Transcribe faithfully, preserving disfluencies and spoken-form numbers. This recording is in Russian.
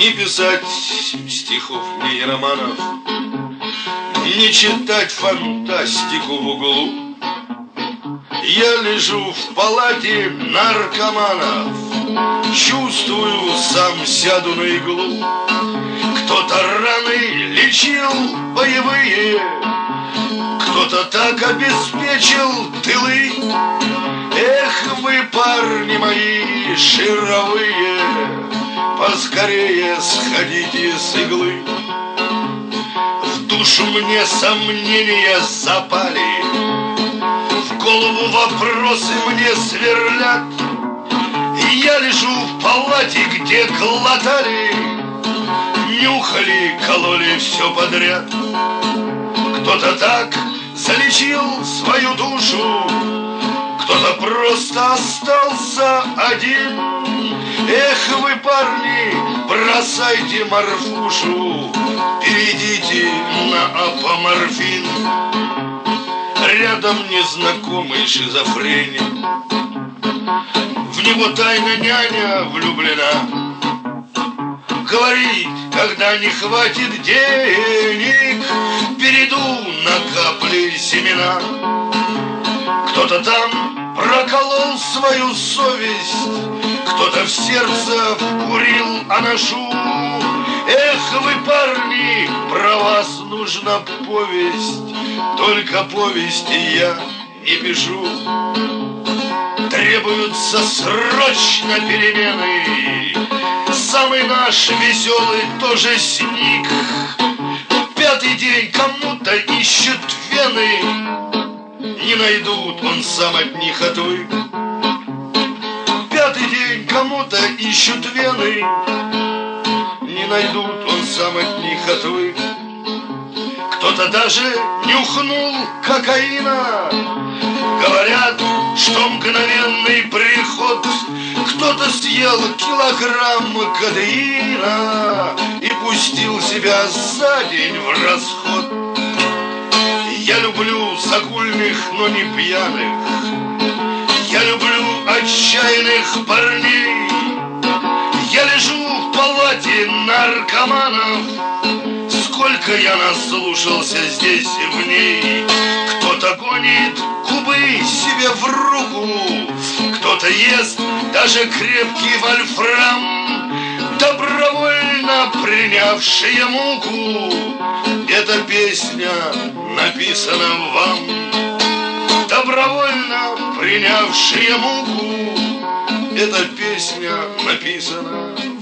Не писать стихов, ни романов, не читать фантастику в углу. Я лежу в палате наркоманов, чувствую, сам сяду на иглу. Кто-то раны лечил боевые, кто-то так обеспечил тылы. Эх вы, парни мои шаровые, поскорее сходите с иглы. В душу мне сомнения запали, в голову вопросы мне сверлят. И я лежу в палате, где глотали, нюхали, кололи все подряд. Кто-то так залечил свою душу, кто-то просто остался один. Эх вы, парни, бросайте морфушу, перейдите на апоморфин. Рядом незнакомый шизофреник, в него тайно няня влюблена. Говорит, когда не хватит денег, перейду на капли семена. Кто-то там проколол свою совесть, кто-то в сердце вкурил анашу. Эх вы, парни, про вас нужна повесть, только повести я не пишу. Требуются срочно перемены, самый наш веселый тоже сник. Пятый день кому-то ищут вены, не найдут, он сам от них отвык. Пятый день кому-то ищут вены, не найдут, он сам от них отвык. Кто-то даже нюхнул кокаина, говорят, что мгновенный приход. Кто-то съел килограмм кадеина и пустил себя за день в расход. Я люблю загульных, но не пьяных, я люблю отчаянных парней. Я лежу в палате наркоманов, сколько я наслушался здесь и в ней. Кто-то гонит губы себе в руку, кто-то ест даже крепкий вольфрам, добровольно принявшие муку. Эта песня написана вам, добровольно принявшие муку. Эта песня написана